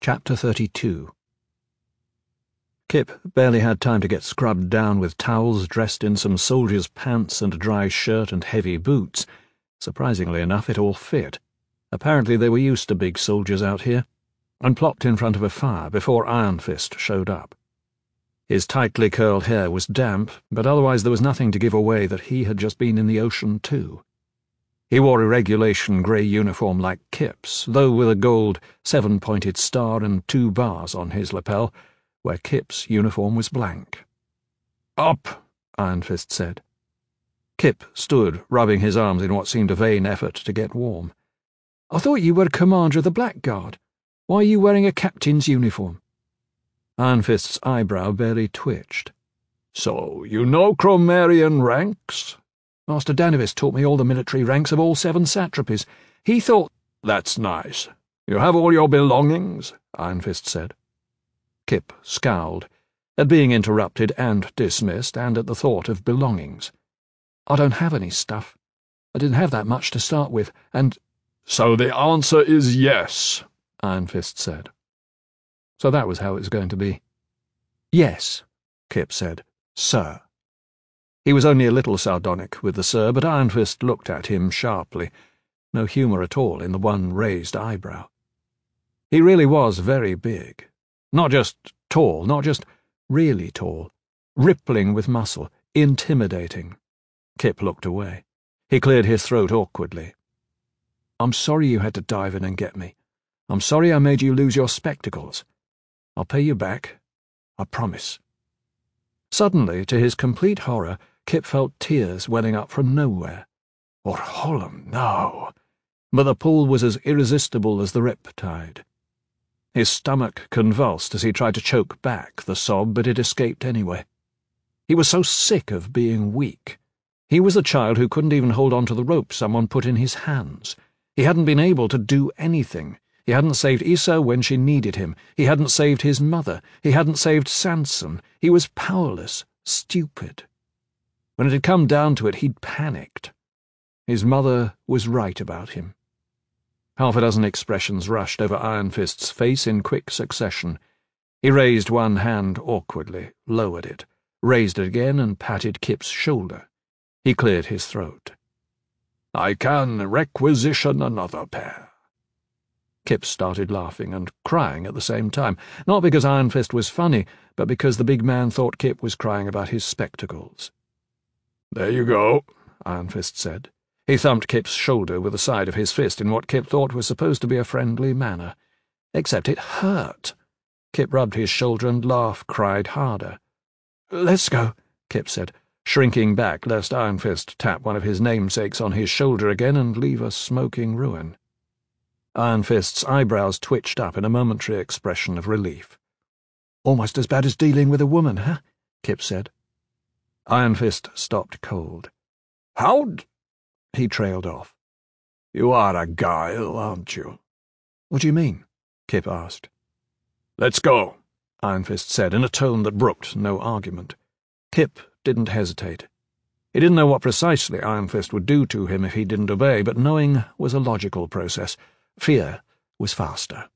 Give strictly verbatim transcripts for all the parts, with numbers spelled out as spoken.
Chapter thirty-two. Kip barely had time to get scrubbed down with towels, dressed in some soldier's pants and a dry shirt and heavy boots. Surprisingly enough, it all fit. Apparently they were used to big soldiers out here, and plopped in front of a fire before Iron Fist showed up. His tightly curled hair was damp, but otherwise there was nothing to give away that he had just been in the ocean too. He wore a regulation grey uniform like Kip's, though with a gold seven-pointed star and two bars on his lapel, where Kip's uniform was blank. "Up," Iron Fist said. Kip stood, rubbing his arms in what seemed a vain effort to get warm. "I thought you were commander of the Blackguard. Why are you wearing a captain's uniform?" Iron Fist's eyebrow barely twitched. "So you know Cromerian ranks?" "Master Danavis taught me all the military ranks of all seven satrapies. He thought—" "That's nice. You have all your belongings?" Iron Fist said. Kip scowled, at being interrupted and dismissed, and at the thought of belongings. "I don't have any stuff. I didn't have that much to start with, and—" "So the answer is yes," Iron Fist said. So that was how it was going to be. "Yes," Kip said, "sir." He was only a little sardonic with the sir, but Iron Fist looked at him sharply. No humour at all in the one raised eyebrow. He really was very big. Not just tall, not just really tall. Rippling with muscle, intimidating. Kip looked away. He cleared his throat awkwardly. "I'm sorry you had to dive in and get me. I'm sorry I made you lose your spectacles. I'll pay you back. I promise." Suddenly, to his complete horror, Kip felt tears welling up from nowhere. Or Hollum, no. But the pull was as irresistible as the riptide. His stomach convulsed as he tried to choke back the sob, but it escaped anyway. He was so sick of being weak. He was a child who couldn't even hold on to the rope someone put in his hands. He hadn't been able to do anything. He hadn't saved Issa when she needed him. He hadn't saved his mother. He hadn't saved Sanson. He was powerless, stupid. When it had come down to it, he'd panicked. His mother was right about him. Half a dozen expressions rushed over Iron Fist's face in quick succession. He raised one hand awkwardly, lowered it, raised it again, and patted Kip's shoulder. He cleared his throat. "I can requisition another pair." Kip started laughing and crying at the same time, not because Iron Fist was funny, but because the big man thought Kip was crying about his spectacles. "There you go," Iron Fist said. He thumped Kip's shoulder with the side of his fist in what Kip thought was supposed to be a friendly manner. Except it hurt. Kip rubbed his shoulder and laugh cried harder. "Let's go," Kip said, shrinking back lest Iron Fist tap one of his namesakes on his shoulder again and leave a smoking ruin. Iron Fist's eyebrows twitched up in a momentary expression of relief. "Almost as bad as dealing with a woman, huh?" Kip said. Iron Fist stopped cold. "How'd—" He trailed off. "You are a guile, aren't you?" "What do you mean?" Kip asked. "Let's go," Iron Fist said in a tone that brooked no argument. Kip didn't hesitate. He didn't know what precisely Iron Fist would do to him if he didn't obey, but knowing was a logical process. Fear was faster.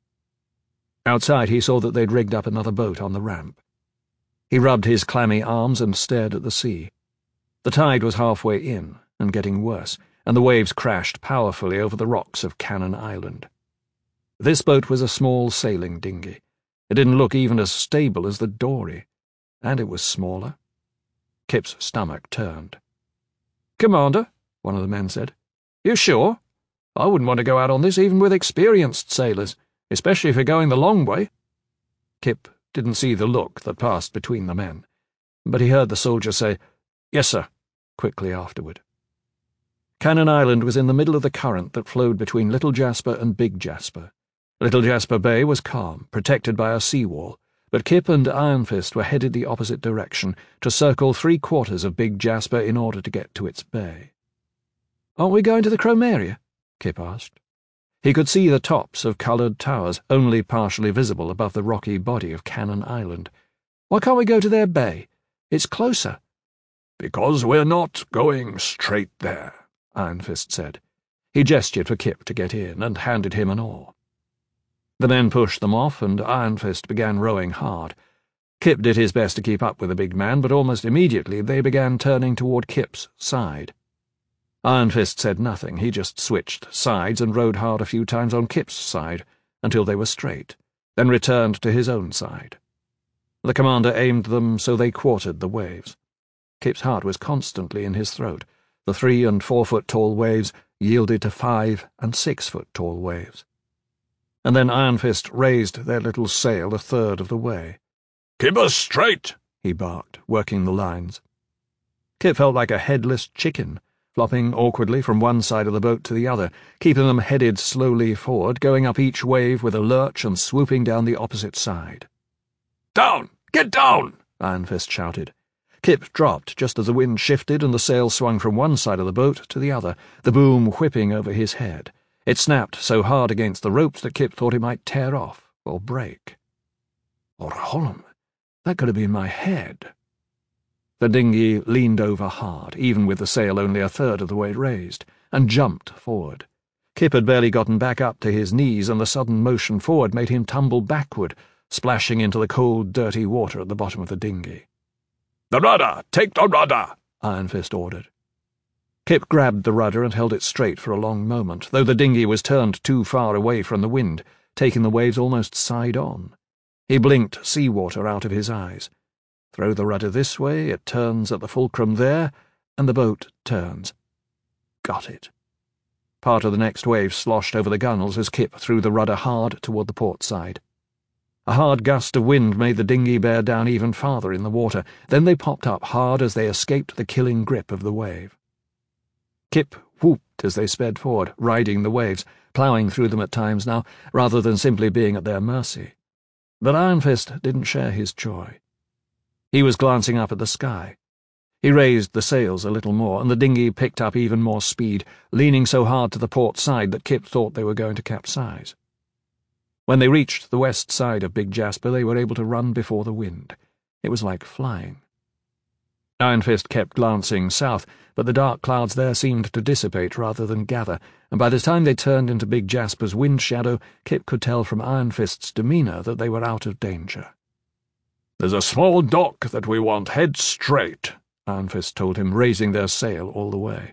Outside he saw that they'd rigged up another boat on the ramp. He rubbed his clammy arms and stared at the sea. The tide was halfway in, and getting worse, and the waves crashed powerfully over the rocks of Cannon Island. This boat was a small sailing dinghy. It didn't look even as stable as the dory, and it was smaller. Kip's stomach turned. "Commander," one of the men said, "you sure? I wouldn't want to go out on this even with experienced sailors, especially if you're going the long way." Kip didn't see the look that passed between the men, but he heard the soldier say, "Yes, sir," quickly afterward. Cannon Island was in the middle of the current that flowed between Little Jasper and Big Jasper. Little Jasper Bay was calm, protected by a seawall, but Kip and Iron Fist were headed the opposite direction, to circle three-quarters of Big Jasper in order to get to its bay. "Aren't we going to the Cromeria?" Kip asked. He could see the tops of coloured towers, only partially visible above the rocky body of Cannon Island. "Why can't we go to their bay? It's closer." "Because we're not going straight there," Iron Fist said. He gestured for Kip to get in, and handed him an oar. The men pushed them off, and Iron Fist began rowing hard. Kip did his best to keep up with the big man, but almost immediately they began turning toward Kip's side. Iron Fist said nothing. He just switched sides and rowed hard a few times on Kip's side, until they were straight, then returned to his own side. The commander aimed them so they quartered the waves. Kip's heart was constantly in his throat. The three- and four-foot-tall waves yielded to five- and six-foot-tall waves. And then Iron Fist raised their little sail a third of the way. "Keep us straight," he barked, working the lines. Kip felt like a headless chicken, flopping awkwardly from one side of the boat to the other, keeping them headed slowly forward, going up each wave with a lurch and swooping down the opposite side. "Down! Get down!" Iron Fist shouted. Kip dropped just as the wind shifted and the sail swung from one side of the boat to the other, the boom whipping over his head. It snapped so hard against the ropes that Kip thought it might tear off or break. Or Holm, that could have been my head. The dinghy leaned over hard, even with the sail only a third of the way raised, and jumped forward. Kip had barely gotten back up to his knees, and the sudden motion forward made him tumble backward, splashing into the cold, dirty water at the bottom of the dinghy. "The rudder! Take the rudder!" Iron Fist ordered. Kip grabbed the rudder and held it straight for a long moment, though the dinghy was turned too far away from the wind, taking the waves almost side-on. He blinked seawater out of his eyes. Throw the rudder this way, it turns at the fulcrum there, and the boat turns. Got it. Part of the next wave sloshed over the gunwales as Kip threw the rudder hard toward the port side. A hard gust of wind made the dinghy bear down even farther in the water. Then they popped up hard as they escaped the killing grip of the wave. Kip whooped as they sped forward, riding the waves, ploughing through them at times now, rather than simply being at their mercy. But Iron Fist didn't share his joy. He was glancing up at the sky. He raised the sails a little more, and the dinghy picked up even more speed, leaning so hard to the port side that Kip thought they were going to capsize. When they reached the west side of Big Jasper, they were able to run before the wind. It was like flying. Iron Fist kept glancing south, but the dark clouds there seemed to dissipate rather than gather, and by the time they turned into Big Jasper's wind shadow, Kip could tell from Iron Fist's demeanour that they were out of danger. "There's a small dock that we want. Head straight," Iron Fist told him, raising their sail all the way.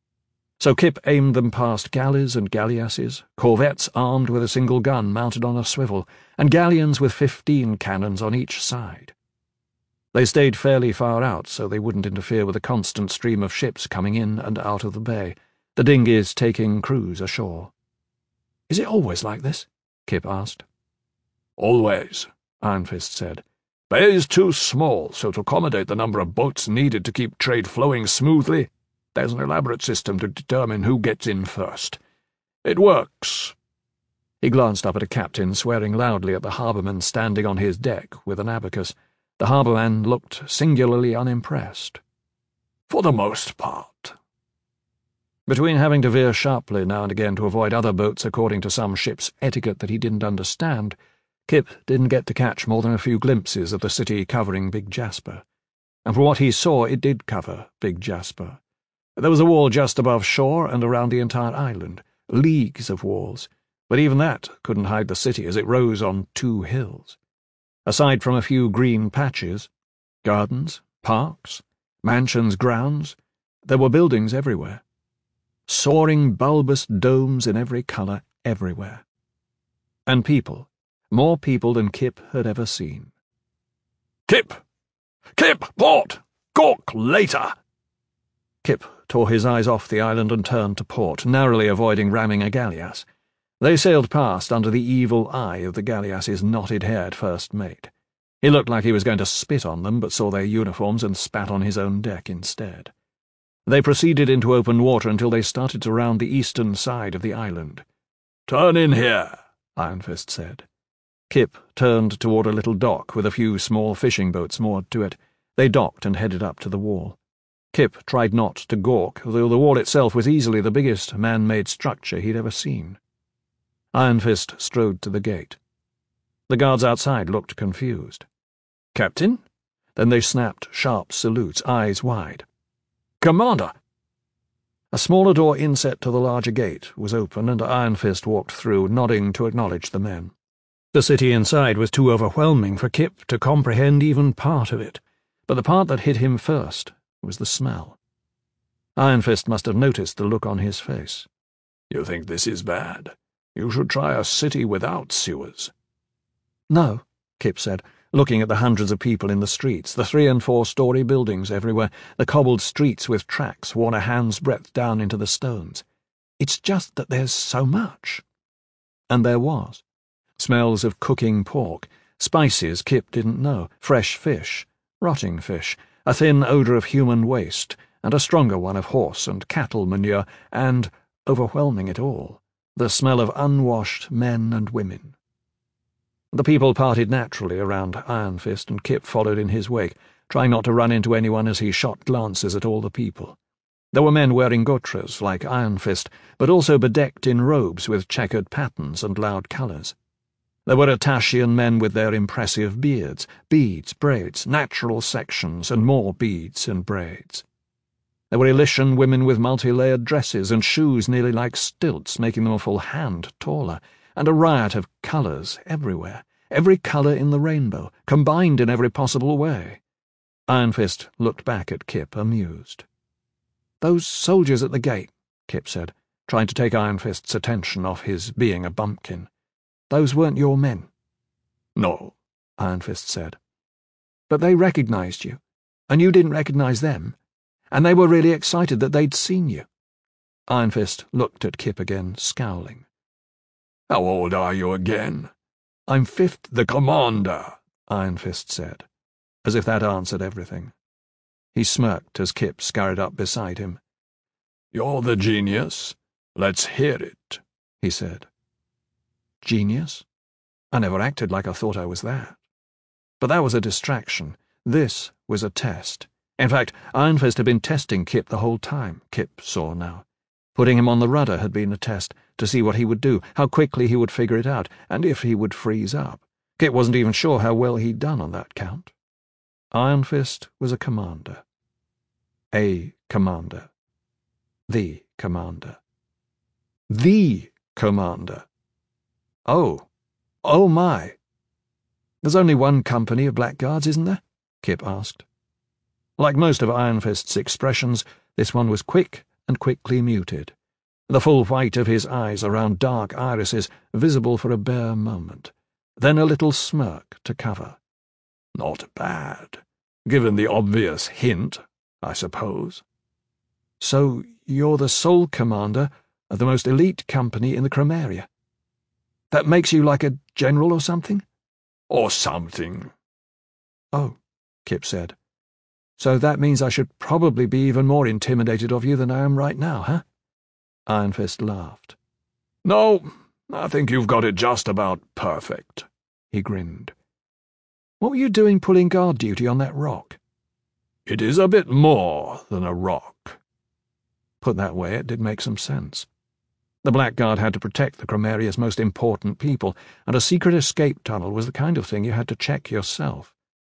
So Kip aimed them past galleys and galleasses, corvettes armed with a single gun mounted on a swivel, and galleons with fifteen cannons on each side. They stayed fairly far out so they wouldn't interfere with the constant stream of ships coming in and out of the bay, the dinghies taking crews ashore. "Is it always like this?" Kip asked. "Always," Iron Fist said. "Bay's too small, so to accommodate the number of boats needed to keep trade flowing smoothly, there's an elaborate system to determine who gets in first. It works." He glanced up at a captain swearing loudly at the harbourman standing on his deck with an abacus. The harbourman looked singularly unimpressed. "For the most part." Between having to veer sharply now and again to avoid other boats according to some ship's etiquette that he didn't understand, Kip didn't get to catch more than a few glimpses of the city covering Big Jasper. And from what he saw, it did cover Big Jasper. There was a wall just above shore and around the entire island, leagues of walls, but even that couldn't hide the city as it rose on two hills. Aside from a few green patches, gardens, parks, mansions, grounds, there were buildings everywhere. Soaring bulbous domes in every colour everywhere. And people, more people than Kip had ever seen. "Kip! Kip! Port! Gawk later!" Kip tore his eyes off the island and turned to port, narrowly avoiding ramming a galleass. They sailed past under the evil eye of the galleass's knotted-haired first mate. He looked like he was going to spit on them, but saw their uniforms and spat on his own deck instead. They proceeded into open water until they started to round the eastern side of the island. "Turn in here," Iron Fist said. Kip turned toward a little dock with a few small fishing boats moored to it. They docked and headed up to the wall. Kip tried not to gawk, though the wall itself was easily the biggest man-made structure he'd ever seen. Iron Fist strode to the gate. The guards outside looked confused. "Captain?" Then they snapped sharp salutes, eyes wide. "Commander!" A smaller door inset to the larger gate was open, and Iron Fist walked through, nodding to acknowledge the men. The city inside was too overwhelming for Kip to comprehend even part of it, but the part that hit him first was the smell. Iron Fist must have noticed the look on his face. "You think this is bad? You should try a city without sewers." "No," Kip said, looking at the hundreds of people in the streets, the three- and four-story buildings everywhere, the cobbled streets with tracks worn a hand's breadth down into the stones. "It's just that there's so much." And there was. Smells of cooking pork, spices Kip didn't know, fresh fish, rotting fish, a thin odour of human waste, and a stronger one of horse and cattle manure, and, overwhelming it all, the smell of unwashed men and women. The people parted naturally around Iron Fist, and Kip followed in his wake, trying not to run into anyone as he shot glances at all the people. There were men wearing gotras, like Iron Fist, but also bedecked in robes with checkered patterns and loud colours. There were Atashian men with their impressive beards, beads, braids, natural sections, and more beads and braids. There were Elysian women with multi-layered dresses and shoes nearly like stilts, making them a full hand taller, and a riot of colours everywhere, every colour in the rainbow, combined in every possible way. Iron Fist looked back at Kip, amused. "Those soldiers at the gate," Kip said, trying to take Iron Fist's attention off his being a bumpkin. "Those weren't your men." "No," Iron Fist said. "But they recognized you, and you didn't recognize them, and they were really excited that they'd seen you." Iron Fist looked at Kip again, scowling. "How old are you again?" "I'm fifth." "The commander," Iron Fist said, as if that answered everything. He smirked as Kip scurried up beside him. "You're the genius. Let's hear it," he said. Genius? I never acted like I thought I was that. But that was a distraction. This was a test. In fact, Iron Fist had been testing Kip the whole time, Kip saw now. Putting him on the rudder had been a test, to see what he would do, how quickly he would figure it out, and if he would freeze up. Kip wasn't even sure how well he'd done on that count. Iron Fist was a commander. A commander. The commander. The commander. Oh. Oh my. "There's only one company of blackguards, isn't there?" Kip asked. Like most of Iron Fist's expressions, this one was quick and quickly muted, the full white of his eyes around dark irises visible for a bare moment, then a little smirk to cover. "Not bad, given the obvious hint, I suppose." "So you're the sole commander of the most elite company in the Chromaria? That makes you like a general or something?" "Or something." "Oh," Kip said. "So that means I should probably be even more intimidated of you than I am right now, huh?" Iron Fist laughed. "No, I think you've got it just about perfect." He grinned. "What were you doing pulling guard duty on that rock?" "It is a bit more than a rock." Put that way, it did make some sense. The Blackguard had to protect the Chromaria's most important people, and a secret escape tunnel was the kind of thing you had to check yourself.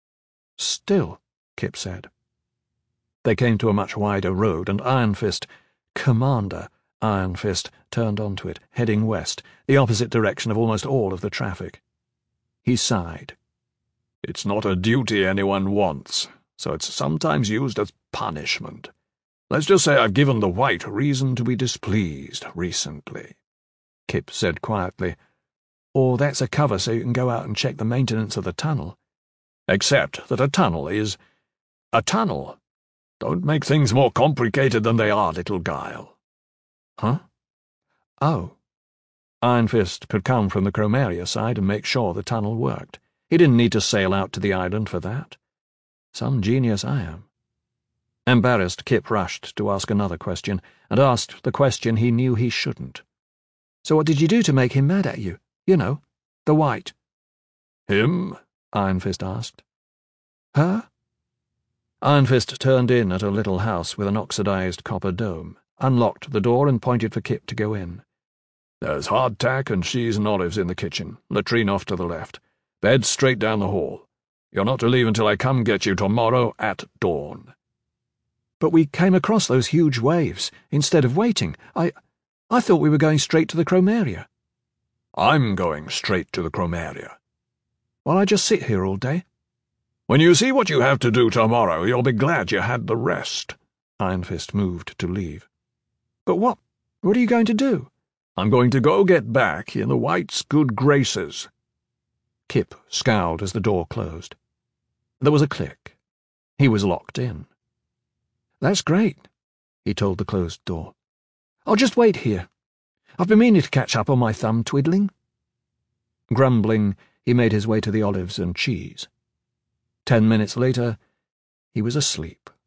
"Still," Kip said. They came to a much wider road, and Iron Fist, Commander Iron Fist, turned onto it, heading west, the opposite direction of almost all of the traffic. He sighed. "It's not a duty anyone wants, so it's sometimes used as punishment. Let's just say I've given the White reason to be displeased recently," Kip said quietly. "Or that's a cover so you can go out and check the maintenance of the tunnel." "Except that a tunnel is a tunnel. Don't make things more complicated than they are, little Guile." "Huh? Oh." Iron Fist could come from the Chromaria side and make sure the tunnel worked. He didn't need to sail out to the island for that. Some genius I am. Embarrassed, Kip rushed to ask another question, and asked the question he knew he shouldn't. "So what did you do to make him mad at you? You know, the White." "Him?" Iron Fist asked. "Her?" Iron Fist turned in at a little house with an oxidized copper dome, unlocked the door and pointed for Kip to go in. "There's hardtack and cheese and olives in the kitchen, latrine off to the left, bed straight down the hall. You're not to leave until I come get you tomorrow at dawn." "But we came across those huge waves instead of waiting. I I thought we were going straight to the Chromaria." I'm going straight to the Chromaria. While I just sit here all day? When you see what you have to do tomorrow, you'll be glad you had the rest. Iron Fist moved to leave. But what? What are you going to do? I'm going to go get back in the White's good graces. Kip scowled as the door closed. There was a click. He was locked in. That's great, he told the closed door. I'll just wait here. I've been meaning to catch up on my thumb twiddling. Grumbling, he made his way to the olives and cheese. Ten minutes later, he was asleep.